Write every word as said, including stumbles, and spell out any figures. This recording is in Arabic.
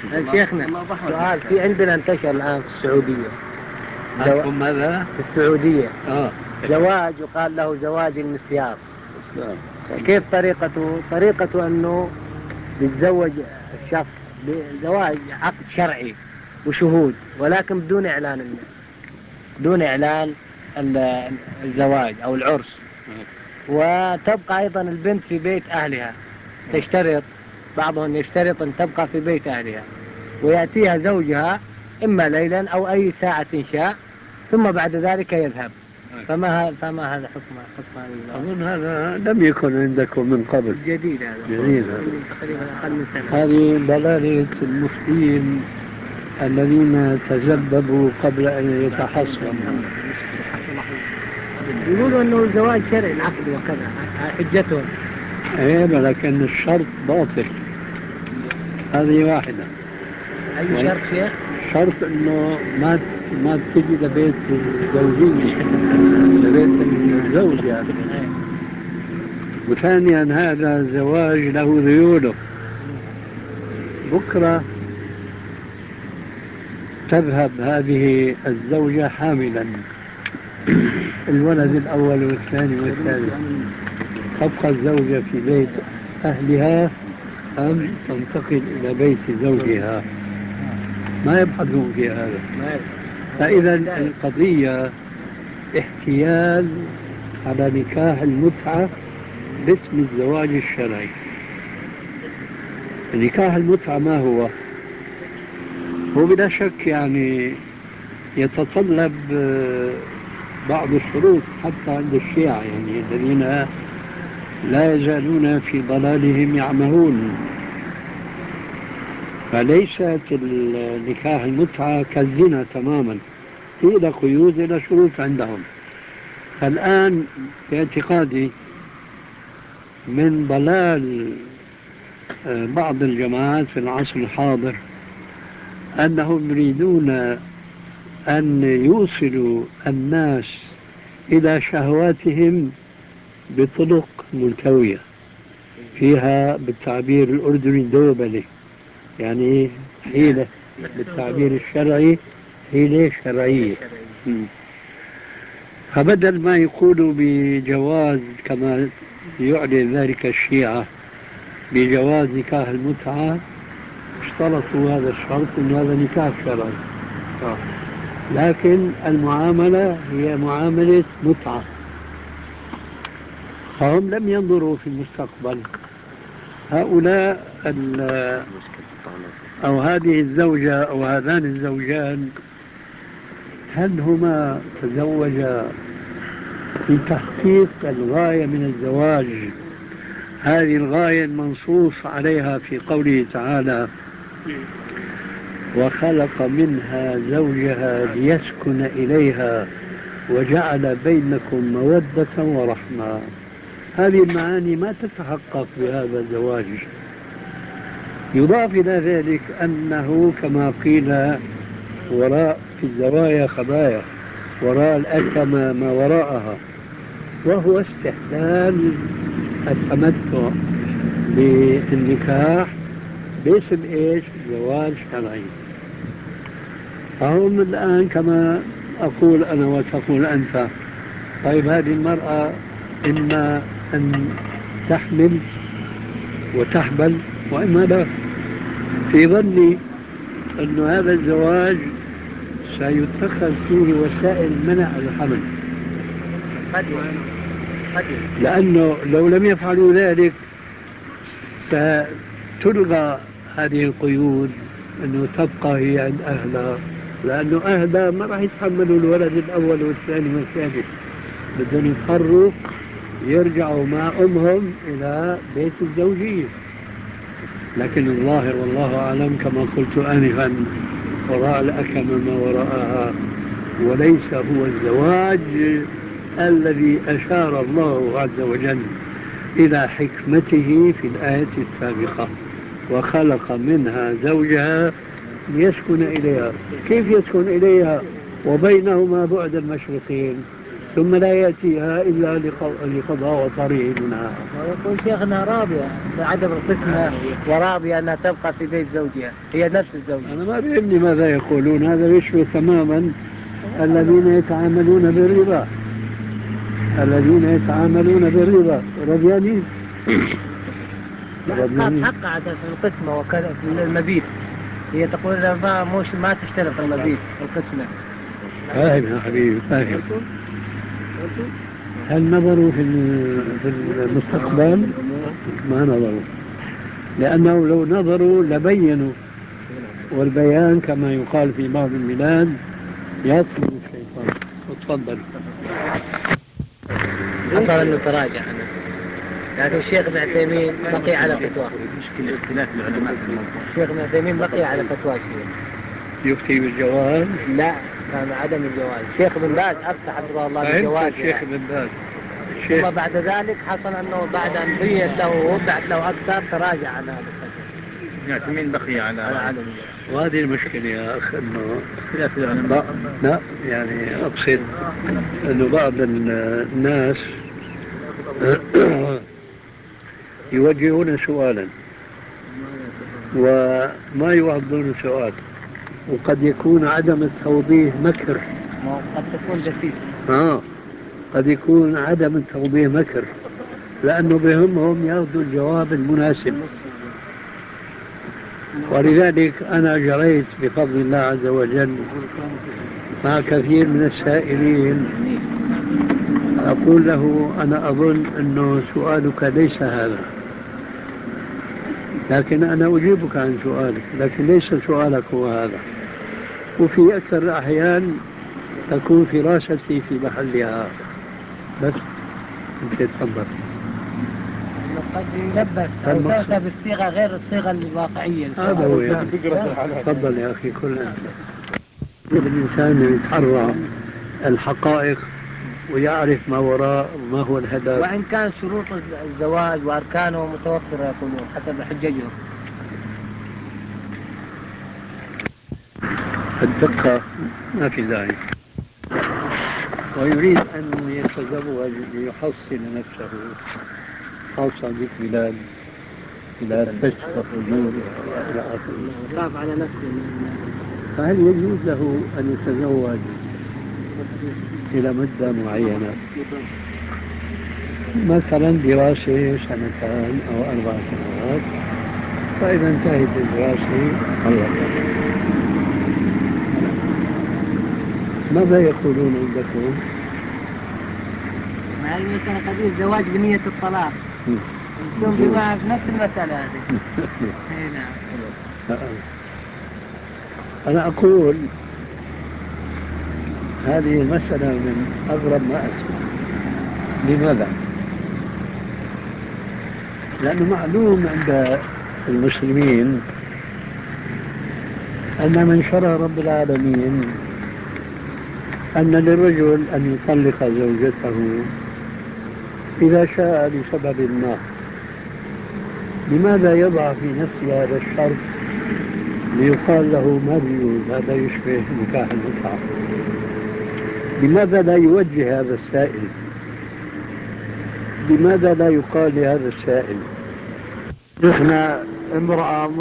شيخنا سؤال، في عندنا انتشر الآن في السعودية عندكم ماذا؟ في السعودية آه. زواج يقال له زواج المسيار. كيف طريقته؟ طريقته أنه يتزوج الشخص بزواج عقد شرعي وشهود، ولكن بدون إعلان الناس، دون إعلان الزواج أو العرس. وتبقى أيضا البنت في بيت أهلها، تشترط بعضهم يشترط أن تبقى في بيت أهلها، ويأتيها زوجها إما ليلا أو أي ساعة شاء، ثم بعد ذلك يذهب. فما فما هذا حكم حكم هذا؟ أظن هذا لم يكن عندكم من قبل. جديد هذا. جديد هذا. تقريبا أقل من سنة. هذه ضلالة المفتين الذين تجددوا قبل أن يتحصنوا. يقولوا أنه الزواج شرعي العقد وكذا، حجتهم. إيه لكن الشرط باطل. هذه واحدة. أي شرط شيخ؟ شرط إنه ما ما تجي لبيت الزوجية، لبيت الزوج يعني. وثانيا هذا الزواج له ذيوله. بكرة تذهب هذه الزوجة حاملا الولد الأول والثاني والثالث، تبقى الزوجة في بيت أهلها أم تنتقل إلى بيت زوجها؟ ما يبحثون في هذا. فإذا القضية احتيال على نكاح المتعة باسم الزواج الشرعي. نكاح المتعة ما هو؟ هو بلا شك يعني يتطلب بعض الشروط حتى عند الشيعة، يعني الذين لا يزالون في ضلالهم يعمهون. فليست النكاح المتعة كالزنا تماما، إلى قيود إلى شروط عندهم. فالآن في اعتقادي من ضلال بعض الجماعات في العصر الحاضر أنهم يريدون أن يوصلوا الناس إلى شهواتهم بطرق ملتوية فيها بالتعبير الأردني دوبلة، يعني حيلة بالتعبير الشرعي حيلة شرعية. فبدل ما يقولوا بجواز كما يعلن ذلك الشيعة بجواز نكاح المتعة، اشترطوا هذا الشرط أن هذا نكاح شرعي، لكن المعاملة هي معاملة متعة. فهم لم ينظروا في المستقبل. هؤلاء أو هذه الزوجة أو هذان الزوجان هل هما تزوجا في تحقيق الغاية من الزواج، هذه الغاية المنصوص عليها في قوله تعالى وخلق منها زوجها ليسكن إليها وجعل بينكم مودة ورحمة؟ هذه المعاني ما تتحقق بهذا الزواج. يضاف إلى ذلك أنه كما قيل وراء في الزوايا خبايا، وراء الأكمة ما وراءها، وهو استحلال التمتع بالنكاح باسم إيش؟ زواج شرعي. فهم الآن كما أقول أنا وتقول أنت، طيب هذه المرأة إما أن تحمل وتحبل وإما لا. في ظني أن هذا الزواج سيتخذ فيه وسائل منع الحمل، لأنه لو لم يفعلوا ذلك ستلغى هذه القيود، أنه تبقى هي عند أهلها، لأنه أهلها ما راح يتحملوا الولد الأول والثاني والثالث، بدهم يضطروا يرجعوا مع أمهم إلى بيت الزوجية. لكن الظاهر والله أعلم كما قلت آنفا وراء الأكمة ما وراءها، وليس هو الزواج الذي أشار الله عز وجل إلى حكمته في الآية السابقة وخلق منها زوجها ليسكن إليها. كيف يسكن إليها وبينهما بعد المشرقين؟ ثم لا يأتيها إلا لق- لقضاء وطريق منها. ويقول شيخنا راضية بعدم القسمة وراضية أنها تبقى في بيت زوجها، هي نفس الزوجة. أنا ما بيهمني ماذا يقولون، هذا يشبه تماما الذين يتعاملون بالربا، الذين يتعاملون بالربا رضيانين. رضيانين حق عادة في القسمة وكذا في المبيت. هي تقول ما مش ما تشترط المبيت في القسمة. فاهم يا حبيبي فاهم. هل نظروا في في المستقبل؟ ما نظروا، لأنه لو نظروا لبينوا، والبيان كما يقال في بعض البلاد يطلب الشيطان. وتفضل. حصل أنه تراجع عنه، لكن الشيخ ابن عثيمين بقي على فتواه. مشكلة اختلاف العلماء في الموضوع. الشيخ ابن عثيمين بقي على فتواه الشيخ. يفتي بالجواز؟ لا، كان عدم الجواز. الشيخ بن باز أفتح حفظه الله بالجواز. الشيخ بن باز. ثم بعد ذلك حصل أنه بعد أن بين له ووضعت له أكثر تراجع عن هذا الفتوى. يعني مين بقي على على عدم الجواز. وهذه المشكلة يا أخ، أنه اختلاف العلماء. لا يعني أقصد أنه بعض الناس يوجهون سؤالا وما يوضحون سؤال، وقد يكون عدم التوضيح مكر. قد تكون دسيس. آه قد يكون عدم التوضيح مكر، لأنه بهمهم يأخذوا الجواب المناسب. ولذلك أنا جريت بفضل الله عز وجل مع كثير من السائلين أقول له أنا أظن أنه سؤالك ليس هذا، لكن أنا أجيبك عن سؤالك، لكن ليس سؤالك هو هذا. وفي أكثر الأحيان تكون فراستي في محلها. بس أنت تفضل. قد يلبس أو تأتى بالصيغة غير الصيغة الواقعية. هذا هو يعني. تفضل يا أخي. كل الإنسان يتحرى الحقائق ويعرف ما وراء وما هو الهدف. وإن كان شروط الزواج وأركانه متوفرة يقولون حسب حججهم. الدقة ما في داعي. ويريد أن يتزوج ليحصن نفسه، خاصة ذيك بلاد بلاد فسق وفجور إلى آخره. خاف على نفسه. فهل يجوز له أن يتزوج إلى مدة معينة، مثلا دراسة سنتان أو أربع سنوات، فإذا انتهت الدراسة طلق؟ ماذا يقولون عندكم؟ مع المسألة قضية الزواج بنية الطلاق. ثم بما في نفس المسألة هذه. نعم. أنا أقول هذه المسألة من أغرب ما أسمع. لماذا؟ لأنه معلوم عند المسلمين أن من شرع رب العالمين أن للرجل أن يطلق زوجته إذا شاء لسبب ما. لماذا يضع في نفسه هذا الشرط ليقال له ما بيجوز؟ هذا يشبه نكاح المتعة. لماذا لا يوجه هذا السائل؟ لماذا لا يقال لهذا السائل نحن امرأة